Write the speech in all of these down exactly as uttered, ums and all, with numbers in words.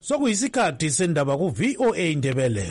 Sokuyisikhathi sendaba ku V O A Indebele.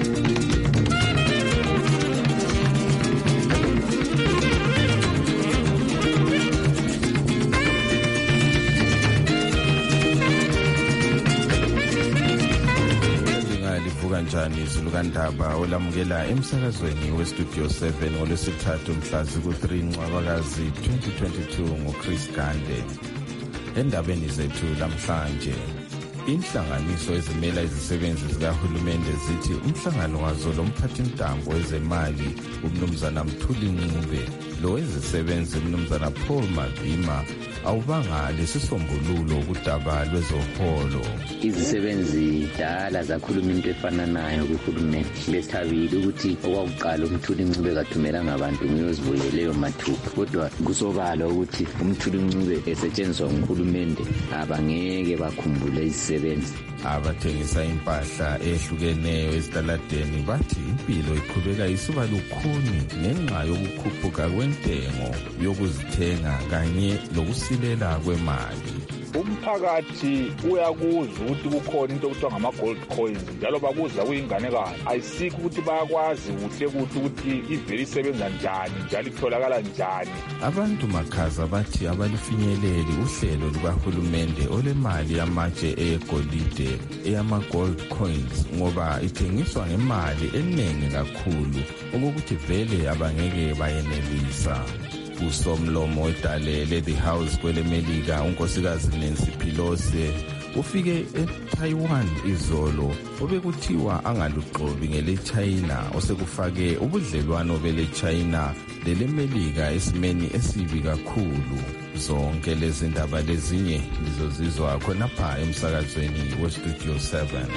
Kanjani izulu kandaba olamukela emsakazweni westudio seven ngolwesithathu mhla ziku-three Ncwabakazi twenty twenty-two nguChris Gande. Endabeni zethu lamhlanje, inhlanganiso ezimela izisebenzi zikahulumende zithi umhlangano wazo lomphathintambo wezemali umnumzana Mthuli Ncube lo wezisebenzi umnumzana Paul Mavima awubanga lesisombululo kudaba lwezoholo. Izisebenzi dala zakhuluma into efananayo kuhulumende. Lesithabile ukuthi okwakuqala uMthuli Ncube kathumelanga abantu ngiyozivuyela leyo mathupha, kodwa kusobala ukuthi uMthuli Ncube esetshenziswa nguhulumende abangeke bakhumbule izisebenzi. Abathengisa impahla ehlukeneyo ezitaladeni bathi impilo iqhubeka isuba lukhuni ngenxa yokukhuphuka kwentengo yokuzithenga kanye lokusilela kwemali. Umphakathi uyakuzwa ukuthi kukhona into okuthiwa ngama-gold coins, njalo bakuzwa kuyinganekwane. Ayisikho ukuthi bayakwazi kuhle kuthi ukuthi ivele isebenza njani njalo itholakala njani. Abantu makhaza bathi abalifinyeleli uhlelo lukahulumende olemali yamatshe egolide eyama-gold coins ngoba ithengiswa ngemali eningi kakhulu okokuthi vele abangeke bayenelisa. Usomlomo wedale le The House kwele Melika unkosikazi Nancy Pelosi ufike eTaiwan izolo obekuthiwa angaluqobi ngele China osekufake ubudlelwano bele China lele Melika esimeni esibi kakhulu. Zonke lezi ndaba lezinye lizozizwa khonapha emsakazweni weStudio seven.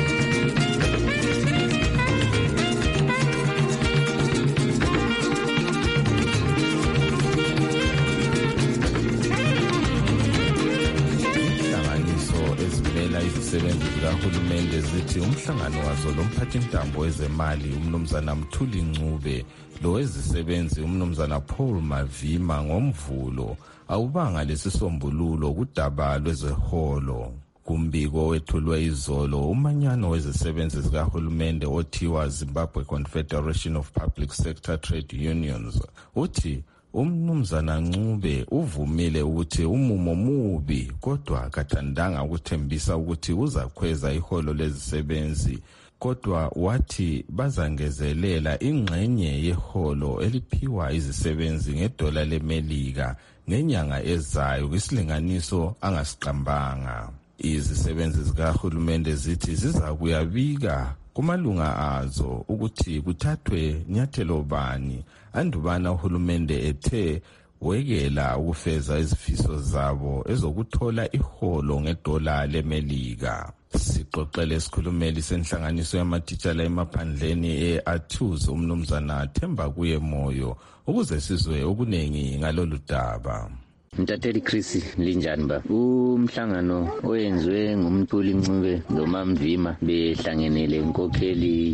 Izisebenzi zikahulumende zithi umhlangano wazo lomphathintambo wezemali umnumzana Mthuli Ncube lo wezisebenzi umnumzana Paul Mavima ngomvulo awubanga lesisombululo kudaba lwezeholo. Kumbiko wethulwe izolo umanyano wezisebenzi zikahulumende othiwa Zimbabwe Confederation of Public Sector Trade Unions uthi umnumzana Ncube uvumile ukuthi umumo mubi kodwa kathandanga ukuthembisa ukuthi uzakhweza iholo lezisebenzi, kodwa wathi bazangezelela ingxenye yeholo eliphiwa izisebenzi ngedola leMelika ngenyanga ezayo kwisilinganiso angasiqambanga. Izisebenzi zikahulumende zithi ziza kuyabika kumalunga azo ukuthi kuthathwe nyathelo bani andubana uhulumende ethe wekela ukufeza izifiso zabo ezokuthola iholo ngedola leMelika. Sixoxele isikhulumeli senhlanganiso yamatitshala emaphandleni e-Athuz umnumzana Themba kuye Moyo ukuze sizwe okunengi ngalolu daba. Mtatheli Chris linjani ba? Umhlangano oyenziwe nguMthuli Ncube noMamvima behlangenele inkokheli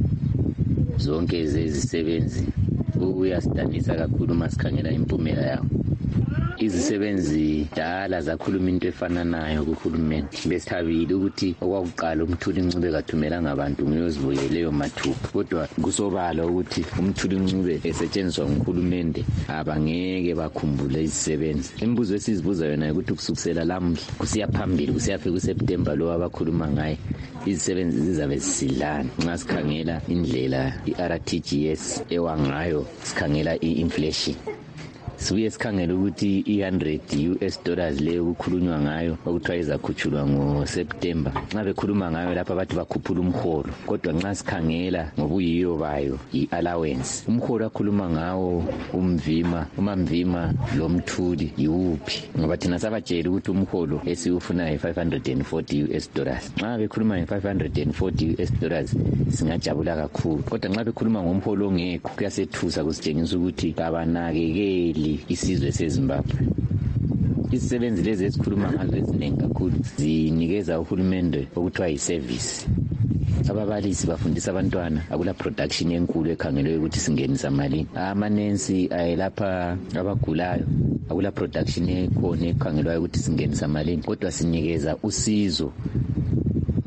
zonke zezisebenzi uyasidanisa kakhulu masikhangela impumela yawo. Izisebenzi dala zakhuluma into efananayo kuhulumende. Besithabile ukuthi okwakuqala uMthuli Ncube kathumelanga abantu ngiyozivuyela leyo mathupha, kodwa kusobala ukuthi uMthuli Ncube esetshenziswa nguhulumende abangeke bakhumbule izisebenzi. Imibuzo esizibuza yona ukuthi kusukisela lamhla kusiya phambili kusiyafika kuSeptember lo abakhuluma ngaye izisebenzi zizabe zisidlana. Nxa sikhangela indlela i-R T G S ewangayo sikhangela i-inflation, sibuye sikhangela ukuthi i-one hundred U S dollars leyo kukhulunywa ngayo okuthiwa izakhutshulwa ngoSeptember. Nxa bekhuluma ngayo lapha bathi bakhuphula umholo, kodwa nxa sikhangela ngobuyiyo bayo i-allowance umholo akhuluma ngawo umvima uMamvima lo Mthuli yiwuphi, ngoba thina sabatshela ukuthi umholo esiwufuna yi-five hundred forty U S dollars. Nxa bekhuluma nge-five hundred forty U S dollars singajabula kakhulu, kodwa nxa bekhuluma ngomholo ongekho kuyasethusa kusitshengisa ukuthi kabanakekeli isizwe seZimbabwe. Izisebenzi lezi esikhuluma ngazo eziningi kakhulu zinikeza uhulumende okuthiwa yi-service. Ababalisi bafundisa abantwana, akula production enkulu ekhangelwe ukuthi singenisa malini. Amanensi ayelapha abagulayo, akula production ekhona ekhangelwayo ukuthi singenisa malini, kodwa sinikeza usizo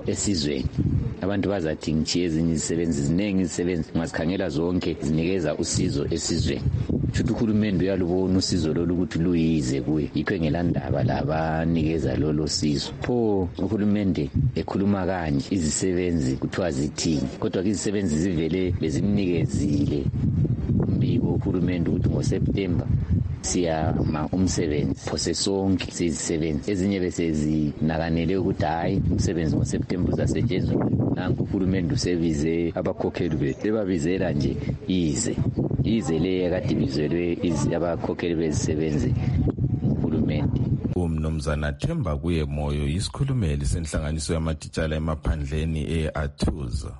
esizweni. Abantu bazathi ngichiye ezinye izisebenzi, ziningi izisebenzi ngasikhangela zonke zinikeza usizo esizweni. Futhi uhulumende uyalubona usizo lolu ukuthi luyize kuye, yikho engelandaba labanikeza lolo sizo. Pho uhulumende ekhuluma kanje izisebenzi kuthiwa zithini, kodwa ke izisebenzi zivele bezimnikezile umbiko uhulumende ukuthi ngoSeptember siyama umsebenzi phose sonke sizisebenzi. Ezinye bese zinakanele ukuthi hayi umsebenzi ngoSeptember uzasetshenziswa, nanku uhulumende usebize abakhokheli bethu, ebabizela nje ize ize le kade bizelwe abakhokheli bezisebenzi uhulumende. Umnumzana Themba kuye Moyo yisikhulumeli senhlanganiso yamatitshala emaphandleni e-Athuza.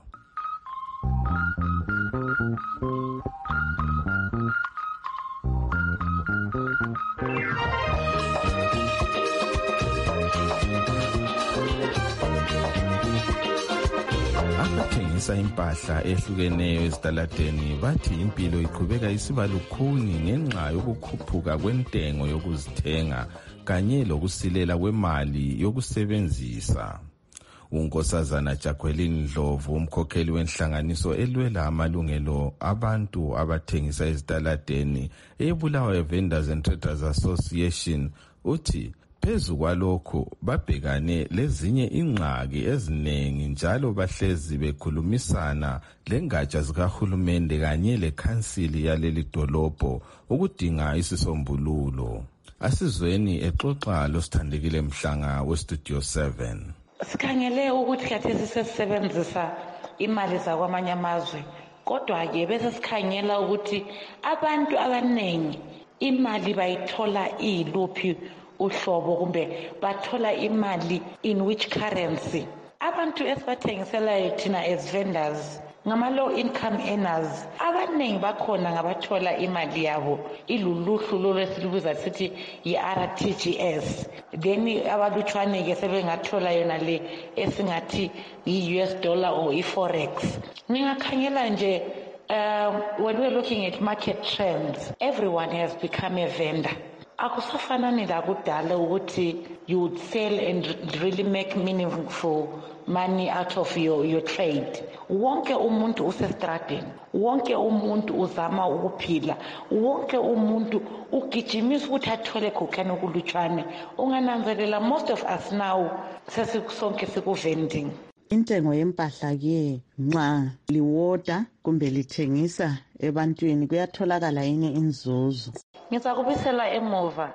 Abathengisa impahla ehlukeneyo ezitaladeni bathi impilo iqhubeka isiba lukhuni ngenxa yokukhuphuka kwentengo yokuzithenga kanye lokusilela kwemali yokusebenzisa. uNkosazana Jacqueline Ndlovu, umkhokheli wenhlanganiso elwela amalungelo abantu abathengisa ezitaladeni eBulawayo Vendors and Traders Association, uthi phezu kwalokho babhekane lezinye ingxaki eziningi njalo bahlezi bekhulumisana lengatsha zikahulumende kanye lekhansili yaleli dolobho ukudinga isisombululo. Asizweni exoxa loSithandekile Mhlanga weStudio seven. Sikhangele ukuthi khathesi sesisebenzisa imali zakwamanye amazwe, kodwa ke bese sikhangela ukuthi abantu abaningi imali bayithola iluphi uhlobo kumbe bathola imali in which currency. Abantu esibathengiselayo thina as vendors ngama low income earners, abaningi bakhona ngabathola imali yabo iluluhlu lolo esilubiza sithi yi-R T G S, then abalutshwane ke sebengathola yona le esingathi yi-U S dollar or i-forex. Ningakhangela nje uh, when we're looking at market trends, everyone has become a vendor. Akusafanani la kudala ukuthi you would sell and really make meaningful money out of your, your trade. Wonke umuntu usestradeni, wonke umuntu uzama ukuphila, wonke umuntu ugijimisa ukuthi athole khukhana okulutshwane. Ungananzelela most of us now sesisonke siku-vending. Intengo yempahla ke nxa liwoda kumbe lithengisa ebantwini kuyatholakala yini inzuzo? Ngizakubisela emuva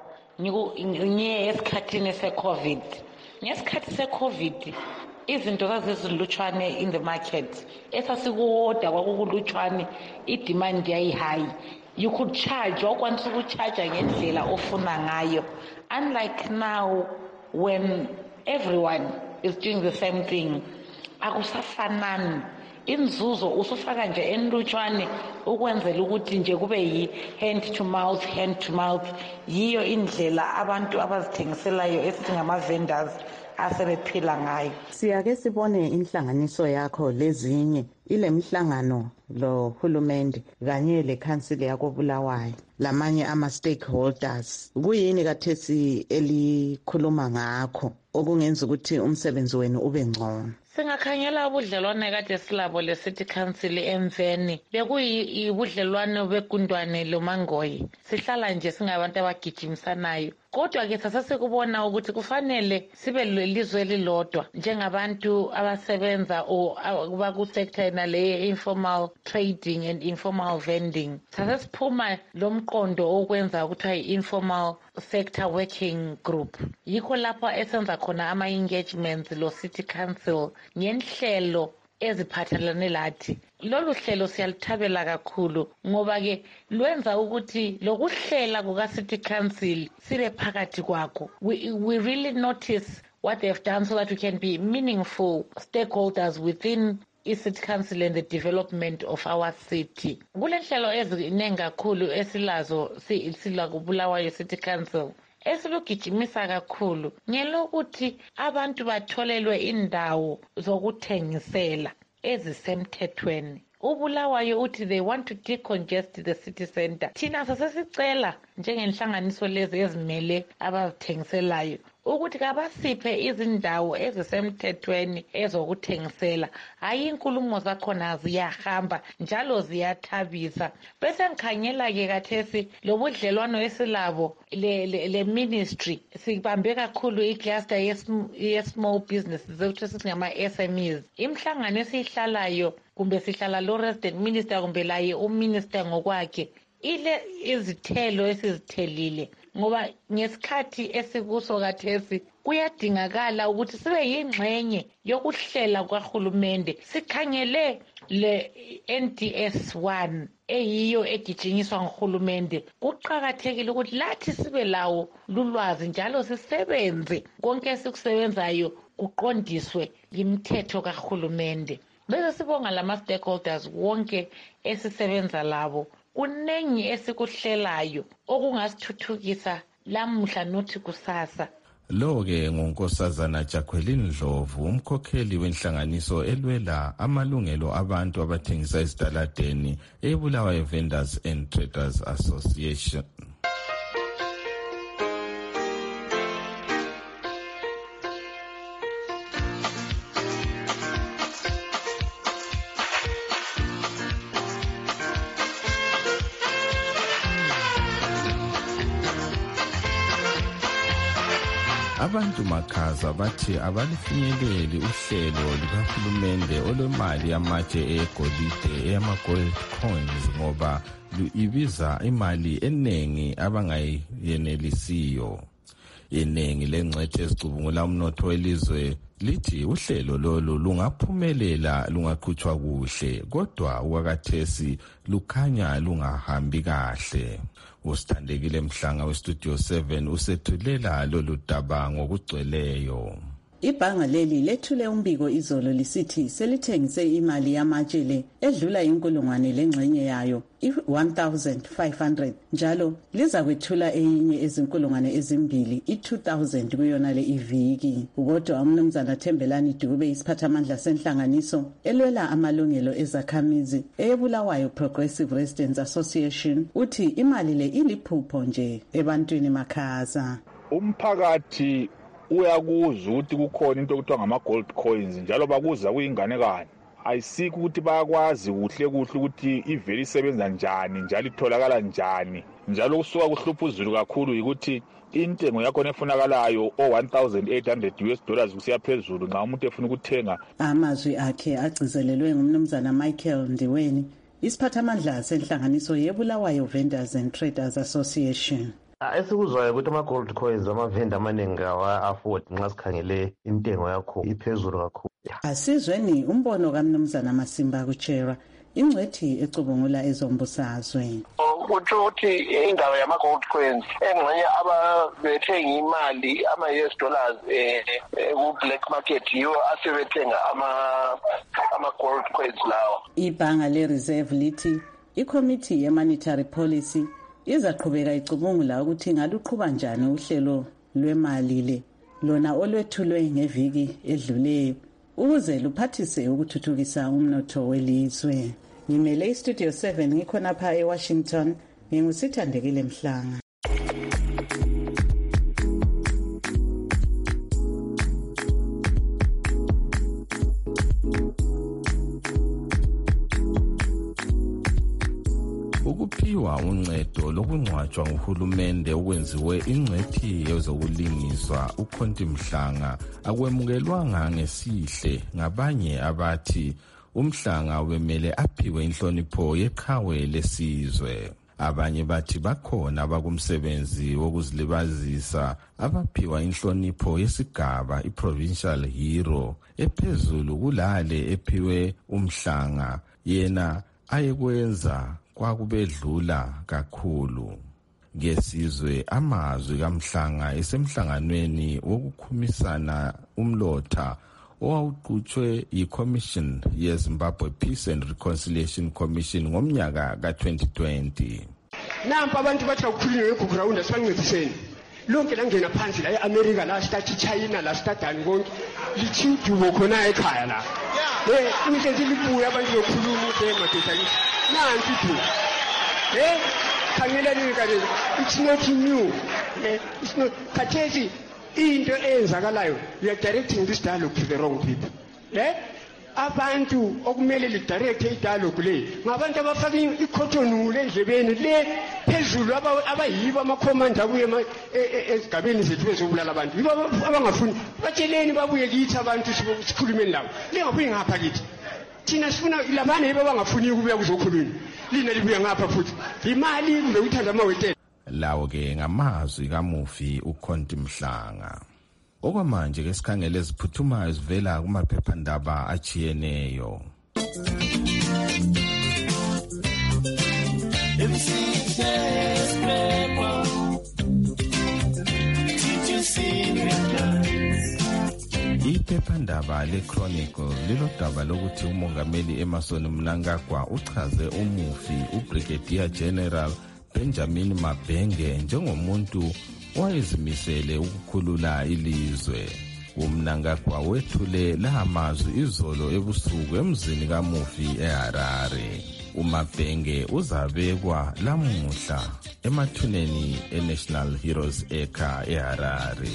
ngiye esikhathini se-COVID. Ngesikhathi se-COVID izinto zazizilutshwane in the market. Esasikuwoda kwakukulutshwane, i-demand yayi-high. You could charge, wakwanisa ukucharge ngendlela ofuna ngayo. Unlike now when everyone is doing the same thing. Akusafanani. Inzuzo usufaka nje enlutshwane ukwenzela ukuthi nje kube yi hand to mouth hand to mouth. Yiyo indlela abantu abazithengiselayo esingama vendors asebephila ngayo. Siyake sibone inhlanganiso yakho lezinye ile mihlangano lo hulumende kanye lekhansili yako Bulawayo lamanye ama stakeholders. Kuyini kathesi elikhuluma ngakho okungenza ukuthi umsebenzi wenu ube ngcono? Singakhangela ubudlelwane kade silabo le-City Council emveni bekuyibudlelwane begundwane lomangoyi. Sihlala nje singabantu abagijimisanayo. Kodwa ke sasesikubona ukuthi kufanele sibe lelizwe elilodwa njengabantu abasebenza kuba ku-sector nale informal trading and informal vending. Sasesiphuma lo mqondo okwenza ukuthi i-informal sector working group. Yikho lapho esenza khona ama-engagements lo City Council ngenhlelo eziphathelane lathi. Lolu hlelo siyalithabela kakhulu ngoba ke lwenza ukuthi lokuhlela kuka City Council sibe phakathi kwakho. We, we really notice what they've done so that we can be meaningful stakeholders within i-City Council and the development of our city. Kule nhlelo eziningi kakhulu esilazo sila kuBulawayo City Council esilugijimisa kakhulu ngelokuthi abantu batholelwe indawo zokuthengisela ezisemthethweni. uBulawayo uthi they want to decongest the city center. Thina sasesicela njengenhlanganiso lezi ezimele abazithengiselayo ukuthi kabasiphe izindawo ezisemthethweni ezokuthengisela. Hayi inkulumo zakhona ziyahamba njalo ziyathabisa. Bese ngikhangela ke kathesi lobudlelwano esilabo le, le, le ministry sibambe kakhulu icluster ye-small businesses ukuthi singama-S M Es. Imhlangano esihlalayo kumbe sihlala lo resident minister kumbe laye uminister ngokwakhe ile izithelo esizithelile ngoba ngesikhathi esikuso kathesi kuyadingakala ukuthi sibe yingxenye yokuhlela kwaHulumende. Sikhangele le N D S one eyiyo egijinyiswa nguHulumende. Kuqhakathekile ukuthi lathi sibe lawo lulwazi njalo sisebenze konke esikusebenzayo kuqondiswe imithetho kaHulumende. Bese sibonga lama stakeholders wonke esisebenza labo. Kunengi esikuhlelayo okungasithuthukisa lamuhla nothi kusasa. Lo ke ngunkosazana Jacqueline Ndlovu, umkhokheli wenhlanganiso elwela amalungelo abantu abathengisa esitaladeni eBulawayo Vendors and Traders Association. Abantu makhaza bathi abalifinyeleli uhlelo lukahulumende olwemali yamatshe egolide eyama-gold coins ngoba luibiza imali eningi abangayenelisiyo. Iningi lengcwethi ezicubungula umnotho welizwe lithi uhlelo lolu lungaphumelela lungaqhutshwa kuhle kodwa ukwakathesi lukhanya lungahambi kahle. Usithandekile Mhlanga westudio seven usethulela lolu daba ngokugcweleyo. Ibhanga leli lethule umbiko izolo lisithi selithengise imali yamatshe le edlula inkulungwane lengxenye yayo one thousand five hundred njalo liza kwethula eyinye ezinkulungwane ezimbili i-two thousand kuyona le iviki. Kodwa umnumzana Thembelani Dube isiphathamandla senhlanganiso elwela amalungelo ezakhamizi eBulawayo Progressive Residents Association uthi imali le iliphupho nje ebantwini makhaza. Umphakathi uyakuzwa ukuthi kukhona into okuthiwa ngama-gold coins njalo bakuza kuyinganekwane. Ayisikho ukuthi bayakwazi kuhle kuhle ukuthi ivele isebenza njani njalo itholakala njani njalo kusuka kuhlupha uzulu kakhulu ukuthi intengo yakhona efunakalayo o one thousand eight hundred U S dollars kusiya phezulu nxa umuntu efuna ukuthenga. Amazwi akhe agcizelelwe ngumnumzana Michael Ndiweni isiphathamandla senhlanganiso yeBulawayo Vendors and Traders Association. Esikuzwayo ukuthi ama-gold coins amavenda amaningi awa-afford nxa sikhangele intengo yakho iphezulu kakhulu. Asizweni umbono kaMnumzana Masimba kuchera ingcwethi ecubungula ezombusazwe. Kutsho ukuthi indawo yama-gold coins engxenye ababethenga imali ama-U S dollars ku-black market yiwo asebethenga ama-gold coins lawo. Ibhanga le-Reserve lithi iCommittee ye-Monetary Policy izaqhubeka icubungula ukuthi ngaluqhuba njani uhlelo lwemali le lona olwethulwe ngeviki edluleyo ukuze luphathise ukuthuthukisa umnotho welizwe. Ngimele iStudio seven ngikhona pha eWashington ngingusithandekile Mhlanga. Ukuphiwa uncedo lokungcwatshwa nguHulumende okwenziwe ingcwethi yezokulingiswa uKhonti Mhlanga akwemukelwanga ngesihle ngabanye abathi uMhlanga wemele aphiwe inhlonipho yeqhawe lesizwe. Abanye bathi bakhona abakumsebenzi wokuzilibazisa abaphiwa inhlonipho yesigaba iProvincial Hero ephezulu kulale ephiwe uMhlanga yena ayekwenza kwakubedlula kakhulu. Ngesizwe amazwi kaMhlanga esemhlanganweni wokukhumisana umlotha owawuqhutshwe yiCommission yeZimbabwe Peace and Reconciliation Commission ngomnyaka ka twenty twenty. Nampa abantu bathi akukhulunywe ngegugu rawunda sibancediseni. Lonke langena phansi la eAmerica la start China la start ani konke lichidubo khona ekhaya la. Eh imihlezi libuya abantu bekhuluma ukuthi emadoda lithi nansi tu. Eh khangela ni kade it's not new. Eh it's not khathesi into eyenzakalayo you are directing this dialogue to the wrong people. Eh? Abantu okumele li direct i-dialogue le ngabantu abafaka ikhottonule endlebeni le phezulu abayibo amakhomanda abuye ezigabeni zethu bezobulala abantu yibo abangafuni batsheleni babuye kithi abantu sikhulumeni labo lingabuye ngapha kithi thina sifuna labane yibo abangafuni ukubuya kuzokhulunywa lina libuya ngapha futhi imali kumbe uthanda amawetela lawo ke ngamazwi kamufi uKhonti Mhlanga. Okwamanje ke sikhangele eziphuthumayo zivela kumaphephandaba achiyeneyo. Iphephandaba leChronicle lilodaba lokuthi umongameli Emmerson Mnangagwa uchaze umufi uBrigadier General Benjamin Mabhenge njengomuntu wayezimisele ukukhulula ilizwe. UMnangagwa wethule la mazwi izolo ebusuku emzini kamufi eHarare. uMabhenge uzabekwa lamuhla emathuneni eNational Heroes Acre eHarare.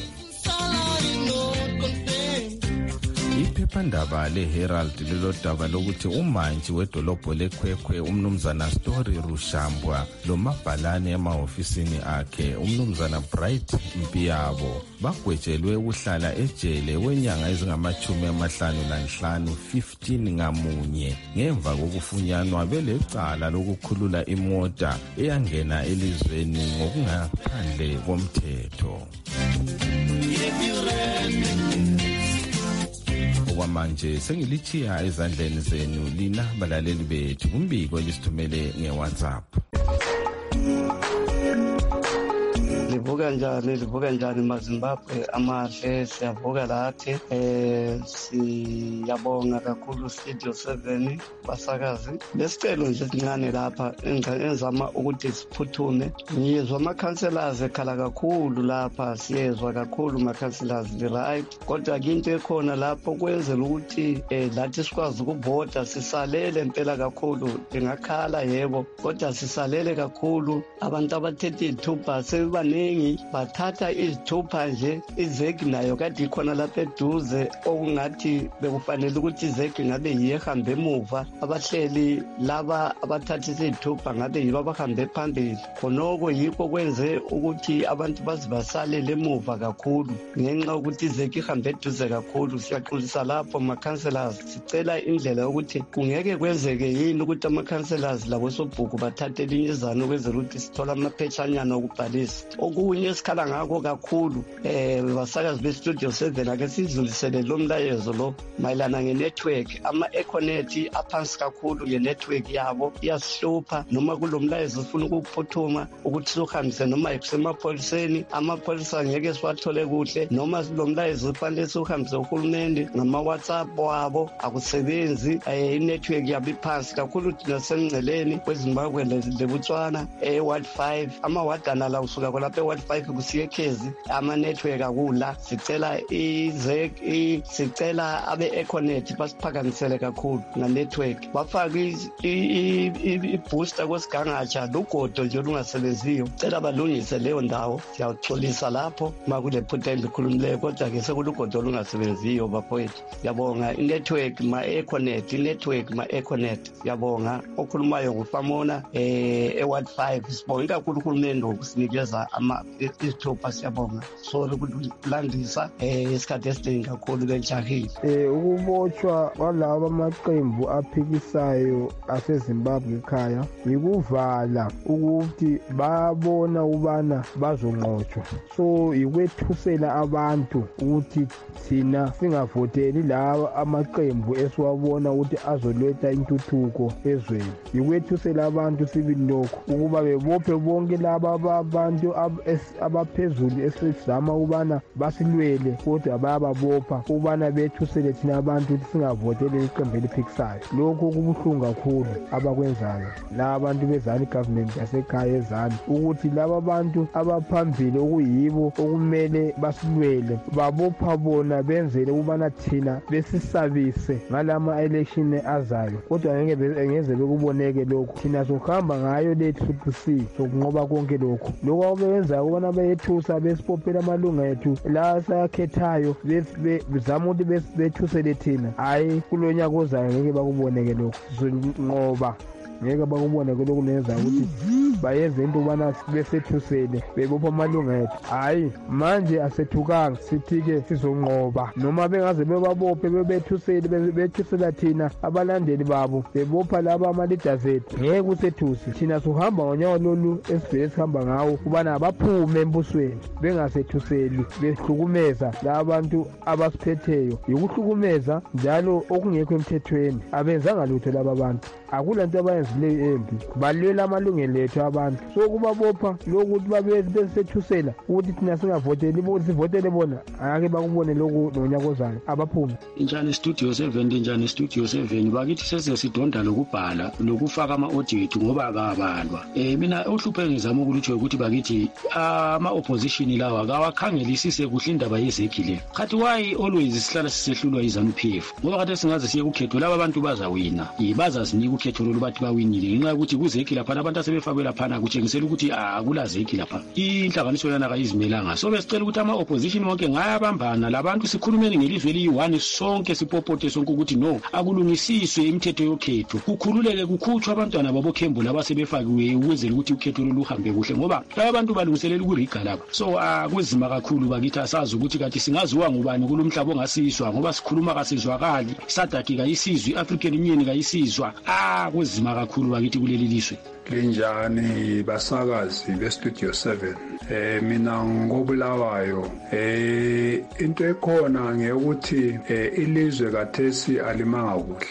Iphephandaba leHerald lilodaba lokuthi umantshi wedolobho leKwekwe umnumzana Story Rushambwa lomabhalane emahofisini akhe umnumzana Bright Mpiyabo bagwejelwe ukuhlala ejele wenyanga ezingamachumi amahlanu nanhlanu fifteen ngamunye ngemva kokufunyanwa belecala lokukhulula imota eyangena elizweni ngokungaphandle komthetho. Okwamanje sengilichiya ezandleni zenu lina balaleli bethu kumbiko lisithumele ngeWhatsApp. Livuka njani livuka njani maZimbabwe amahle siyavuka lathi eh siyabonga kakhulu Studio seven basakazi lesicelo nje sincane lapha engizama ukuthi siphuthume ngiyezwa ama councillors ekhala kakhulu lapha siyezwa kakhulu ama councillors right kodwa into ekhona lapho kwenzela ukuthi eh lathi sikwazi ukuvota sisalele impela kakhulu ngakhala yebo kodwa sisalele kakhulu abantu abathethe ithupa sebane bathatha izithupha nje izeki nayo kade ikhona lapha eduze okungathi bekufanele ukuthi izeki ngabe yihambe emuva abahleli laba abathatha izithupha ngabe yibo abahambe phambili khonoko yikho kwenze ukuthi abantu bazibasalele emuva kakhulu ngenxa ukuthi izeki ihambe eduze kakhulu. Siyaxolisa lapho ama councillors sicela indlela ukuthi kungeke kwenzeke yini ukuthi ama councillors labo sobhuku bathathe elinye izano kwenzela ukuthi sithola amaphetshanyana okubhalisa. Okunye esikhala ngakho kakhulu eh basakazi be Studio seven ake sidlulisele lo mlayezo lo mayelana ngenetwork ama Econet aphansi kakhulu ngenetwork yabo iyasihlupha noma kulomlayezo ufuna ukuphuthuma ukuthi sohambise noma ekusemapoliseni amapolisa ngeke siwathole kuhle noma silomlayezo ufanele sohambise uhulumende ngama WhatsApp wabo akusebenzi inetwork yabo iphansi kakhulu thina semngceleni kweZimbabwe leBotswana eh ward five ama wadana la usuka kolapha ward five kusiye Khezi ama network akula sicela izek sicela abe Econet basiphakamisele kakhulu na network bafaka i booster kwesigangatsha lugodo nje lungasebenziyo cela balungise leyo ndawo siyaxolisa lapho makule phutha endikhulumileyo kodwa ke sekulugodo lungasebenziyo bafowethu. Yabonga inetwork ma Econet inetwork ma Econet yabonga okhulumayo ngufamona eh e ward five sibonga kakhulu uhulumende ukusinikeza ama isithupha siyabonga sorry ukulandisa eh isikhathi esidingi kakhulu benjahile eh ukubotshwa kwalabo amaqembu aphikisayo aseZimbabwe ekhaya yikuvala ukuthi babona ubana bazonqotshwa so ikwethusela abantu ukuthi thina singavoteli laba amaqembu esiwabona ukuthi azoletha intuthuko ezweni ikwethusela abantu sibili lokho ukuba bebophe bonke laba abantu abaphezulu esizama ubana basilwele kodwa bayababopha ubana bethusele thina abantu ukuthi singavoteli iqembu eliphikisayo. Lokho kubuhlungu kakhulu abakwenzayo la abantu bezani government yasekhaya ezani ukuthi laba bantu abaphambili okuyibo okumele basilwele babopha bona benzele ubana thina besisabise ngalama election azayo kodwa ngeke ngeze bekuboneke lokho thina sohamba ngayo le triple C sokunqoba konke lokho lokho abenza siyacela ukubana beyethusa besipophela amalunga ethu la sayakhethayo bezama ukuthi bethusele thina hayi kulo nyaka ozayo ngeke bakuboneke lokho sizonqoba ngeke bakubone ke lokhu nenza ukuthi bayenze into ubana besethusele bebopha amalunga ethu hayi manje asethukanga sithi-ke sizonqoba noma bengaze bebabophe bebethusele bethusela thina abalandeli babo bebopha laba ama-leaders ethu ngeke usethusi thina suhamba ngonyawo lolu esivele sihamba ngawo kubana baphume embusweni bengasethuseli behlukumeza la bantu abasiphetheyo yikuhlukumeza njalo okungekho emthethweni abenzanga lutho laba bantu akula nto abayenzileyo embi balwela amalungelo ethu abantu so kubabopha lokuthi babesethusela ukuthi thina singavoteli sivotele bona ake bakubone lokhu nonyaka ozayo abaphume. Injani studio seven injani studio seven bakithi sese sidonda lokubhala lokufaka ama-audio ethu ngoba akabalwa um mina uhluphe ngizama ukulutsho ukuthi bakithi ama-opposition lawa kawakhangelisise kuhle indaba yezekhi le khathi why always sihlala sisehlulwa yi-ZANU P F ngoba khathi singaze siye kukhetho laba abantu bazawina bazazinika ukhetho lolu bathi bawinile ngenxa yokuthi kuzekhi laphana abantu asebefakwe laphana kutshengisela ukuthi akula zekhi lapha inhlanganiso yana kayizimelanga so besicela ukuthi ama-opposition wonke ngayabambana labantu sikhulumeni ngelizwe eliyi-one sonke sipopote sonke ukuthi no akulungisiswe imithetho yokhetho kukhululeke kukhutshwa abantwana babokhembu laba sebefakiwe ukwenzela ukuthi ukhetho lolu luhambe kuhle ngoba laba bantu balungiselela ukuriga lapha so akuzima kakhulu bakithi asazi ukuthi kathi singaziwa ngubani kulo mhlaba ongasizwa ngoba sikhuluma kasizwakali sadaki kayisizwe i-African Union kayisizwa akuzima kakhulu bakithi kuleli lizwe. Linjani basakazi bestudio seven eh mina ngobulawayo eh into ekhona ngeyokuthi ilizwe kathesi alimanga kuhle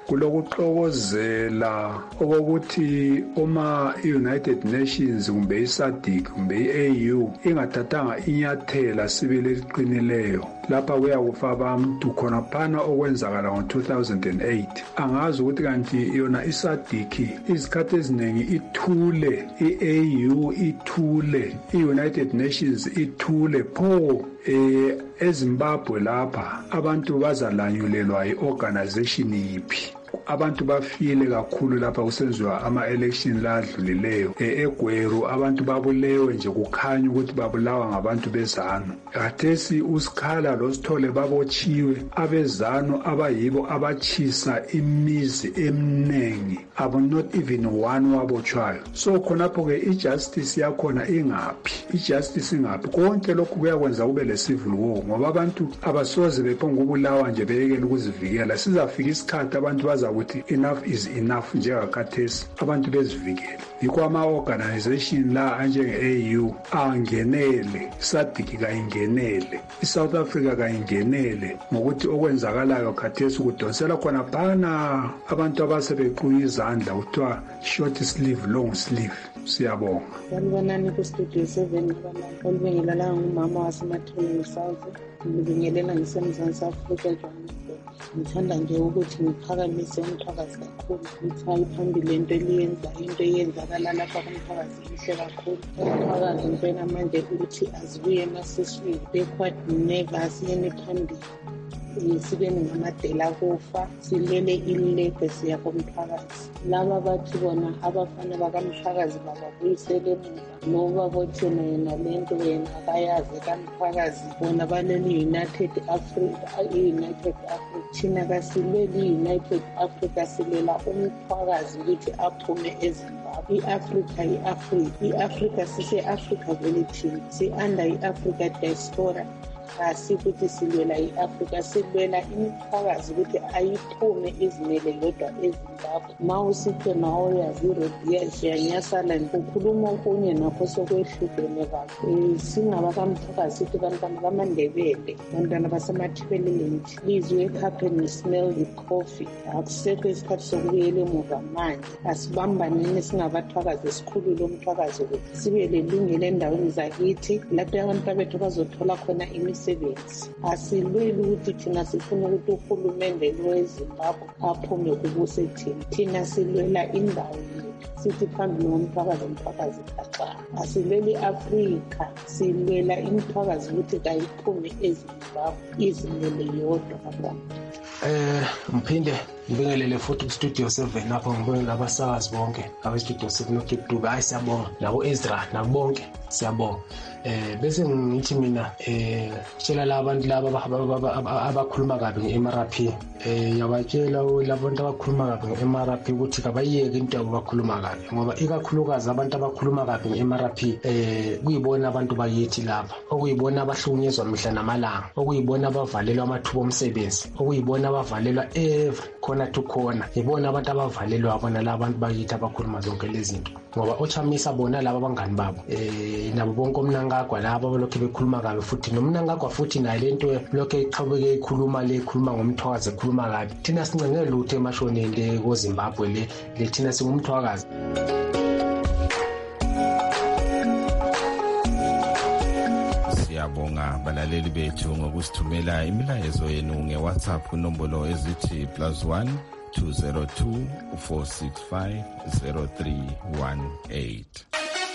kulokuxokozela okokuthi uma i-United Nations kumbe i-SADC kumbe i-A U ingathathanga inyathela sibele liqinileyo lapha kuyakufa abantu khona phana okwenzakala ngo-two thousand eight angazi ukuthi kanti yona i-SADC izikhathi eziningi ithule i-A U ithule i-United Nations ithule pho eh eZimbabwe lapha abantu bazalanyulelwa i-organization yiphi abantu bafile kakhulu lapha kusenziwa ama-election ladlulileyo eGweru abantu babulewe nje kukhanya ukuthi babulawa ngabantu bezanu kathesi usikhala losithole babotshiwe abezanu abayibo abachisa imizi emnengi abo not even one wabotshwayo so khonapho-ke ijustice yakhona ingaphi ijustice ingaphi konke lokhu kuyakwenza kube le-civil war ngoba abantu abasoze bephonga ukubulawa nje beyekele ukuzivikela sizafika isikhathi abantu baza ukuthi enough is enough njengakathesi abantu bezivikele yikho ama-organization la anjenge-A U angenele isadiki kayingenele i-South Africa kayingenele ngokuthi okwenzakalayo khathesi kudonsela khona phana abantu abasebequya izandla kuthiwa short sleeve long sleeve siyabonga. Sanibonani ku-studio seven olubingelela ngumama wasemathuneni south ngibingelela ngisemzansi Afrika Johannesburg ngithanda nje ukuthi ngiphakamise umthakazi kakhulu ukuthi ayiphambili into eliyenza into eyenzakala lapha kumthakazi ihle kakhulu umthakazi impela manje ukuthi azibuye emasiswini backward never siyene phambili sibeni ngamadela kufa silele ileke siya kumthakazi laba bathi bona abafana bakamthakazi bababuyisele emuva noba bothi yena lento yena akayazi kamthakazi bona baleli United Africa i-United Africa thina kasileli United Africa silela umthakazi ukuthi aphume eZimbabwe i-Africa i-Africa i-Africa sise-Africa vele thina si-under i-Africa diaspora asikuthi silwela i-Africa silwela imithakazi ukuthi ayiphume izimele yodwa eZimbabwe ma usithe mawuyazirodiya siyanyasala ukhuluma okunye nakho sokwehlukene kakhulu singabakamthakazi sithi bantwana bamandebele bantwana basemathibeleleni please wake up and smell the coffee akusekho isikhathi sokubuyela emuva manje asibambaneni singabathakazi esikhulule umthakazi ukuthi sibe lelungelo endaweni zakithi lapho abantu abethu bazothola khona imisebenzi asilweli ukuthi thina sifuna ukuthi uhulumende lweZimbabwe aphume kubuse thina thina silwela indawo yethu sithi phambili ngomthwakazi umthwakazi kaxa. Asilweli Afrika, silwela imithwakazi ukuthi kayiphume eZimbabwe izimele yodwa abantu. Eh mphinde ngibingelele futhi ku-Studio seven lapho ngibonge labasakazi bonke abe-Studio seven noKip Dube. Hayi siyabonga nabo Ezra nabo bonke siyabonga. Eh bese ngithi mina eh tshela labantu laba abakhuluma kabi nge-M R P eh yabatshela labantu abakhuluma kabi nge-M R P ukuthi kabayeke into yabo bakhuluma kabi ngoba ikakhulukazi abantu abakhuluma kabi nge-M R P eh kuyibona abantu bayithi lapha okuyibona abahlukunyezwa mihla namalanga okuyibona abavalelwa amathuba omsebenzi okuyibona abavalelwa every corner to corner yibona abantu abavalelwa bona labantu bayithi abakhuluma zonke lezi zinto ngoba ochamisa bona laba abangani babo eh nabo bonke omnangagwa laba abalokho bekhuluma kabi futhi nomnangagwa futhi naye lento lokho eqhubeke ikhuluma le ikhuluma ngomthwakazi ekhuluma kabi thina sincengele lutho emashoneni le koZimbabwe le le thina singumthwakazi. Siyabonga balaleli bethu ngokusithumela imilayezo yenu nge-WhatsApp nombolo ezithi plus one two zero two four six five zero three one eight.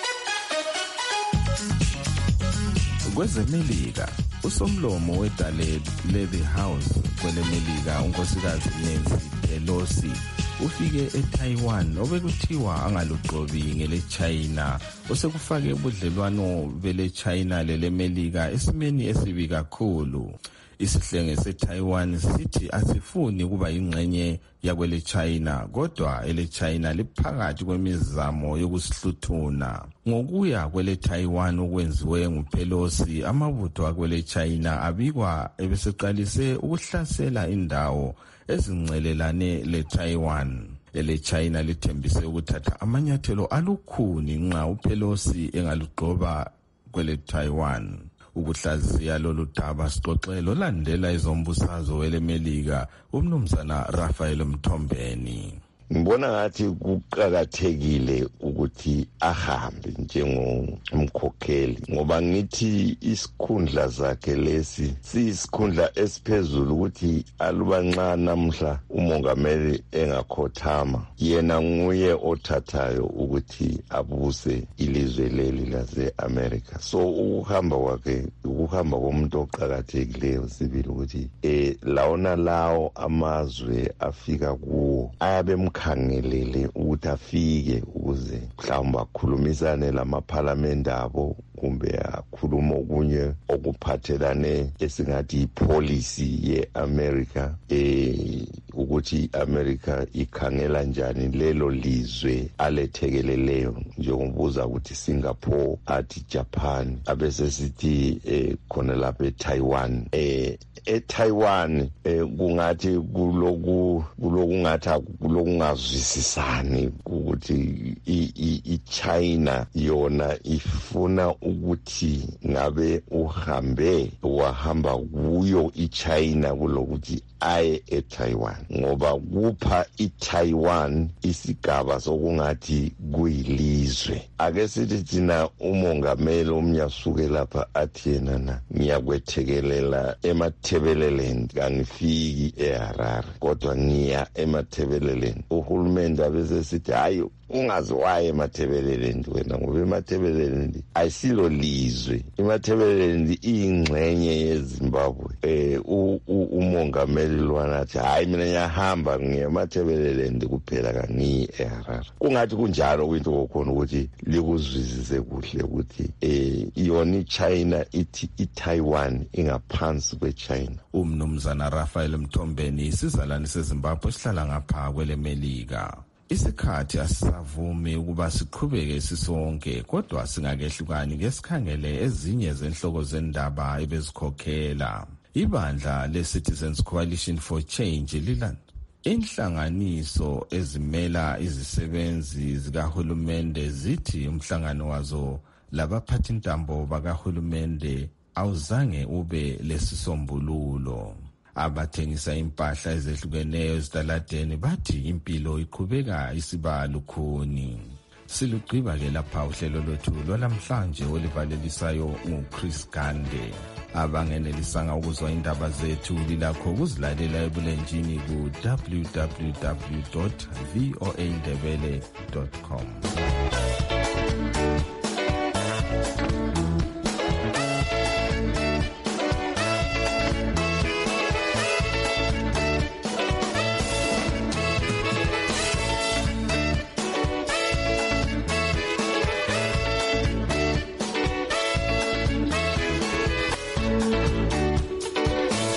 KwezeMelika usomlomo wedale le-The House kweleMelika unkosikazi Nancy Pelosi ufike eTaiwan obekuthiwa angaluqobi ngele-China osekufake ubudlelwano bele-China leleMelika esimeni esibi kakhulu. Isihlenge seTaiwan sithi asifuni kuba ingxenye yakwele China kodwa ele China liphakathi kwemizamo yokusihluthuna. Ngokuya kwele Taiwan okwenziwe nguPelosi amabutho akwele China abikwa ebeseqalise ukuhlasela indawo ezincelelane leTaiwan. Ele China lithembise ukuthatha amanyathelo alukhuni nxa uPelosi engalugqoba kwele Taiwan. Ukuhlaziya lolu daba sixoxelo landela izombusazwe weleMelika umnumzana Raphael Mthombeni. Ngibona ngathi kuqhakathekile ukuthi ahambe njengomkhokheli ngoba ngithi isikhundla zakhe lesi siyisikhundla esiphezulu ukuthi alubanxa namhla umongameli engakhothama yena nguye othathayo ukuthi abuse ilizwe leli lase-America. So ukuhamba kwakhe ukuhamba komuntu oqhakathekileyo sibili ukuthi eh lawona lawo amazwe afika kuwo ayabe khangelele ukuthi afike ukuze mhlawumbe akhulumisane lamaphalamende abo kumbe akhuluma okunye okuphathelane esingathi ipolicy ye-America eh ukuthi America ikhangela njani lelo lizwe alethekeleleyo njengobuza ukuthi Singapore athi Japan abese sithi eh khona lapha eTaiwan eh eTaiwan eh kungathi kuloku kulokungathi kulokungazwisisani ukuthi iChina yona ifuna ukuthi ngabe uhambe wahamba kuyo iChina kulokuthi aye eTaiwan ngoba kupha iTaiwan isigaba sokungathi kuyilizwe. Ake sithi thina umongameli umnyasuke lapha athi yena na ngiyakwethekelela emathebeleleni kangifiki eHarare kodwa ngiya emathebeleleni. Uhulumende abese sithi hayi ungaziwaye emathebeleleni wena ngoba emathebeleleni ayisilo lizwe. Emathebeleleni iyingxenye yeZimbabwe. Eh umongameli lwana athi hayi mina ngiyahamba ngiyemathebeleleni kuphela kangiyi eHarare. Kungathi kunjalo kwinto kokhona ukuthi likuzwisise kuhle ukuthi eh yona iChina ithi iTaiwan ingaphansi kweChina. Umnumzana Raphael Mthombeni isizalwane seZimbabwe sihlala ngapha kweleMelika. Isikhathi asisavumi ukuba siqhubeke sisonke kodwa singakehlukani ngesikhangele ezinye zenhloko zendaba ebezikhokhela. Ibandla le-Citizens Coalition for Change liland inhlanganiso ezimela izisebenzi zikahulumende zithi umhlangano wazo labaphathintambo bakahulumende awuzange ube lesisombululo. Abathengisa impahla ezehlukeneyo ezitaladeni bathi impilo iqhubeka isiba lukhuni. Silugqiba ke lapha uhlelo lwethu lwalamhlanje olivalelisayo nguChris Gande. abangenelisanga ukuzwa indaba zethu lilakho ukuzilalela ebulenjini ku w w w dot v o a ndebele dot com.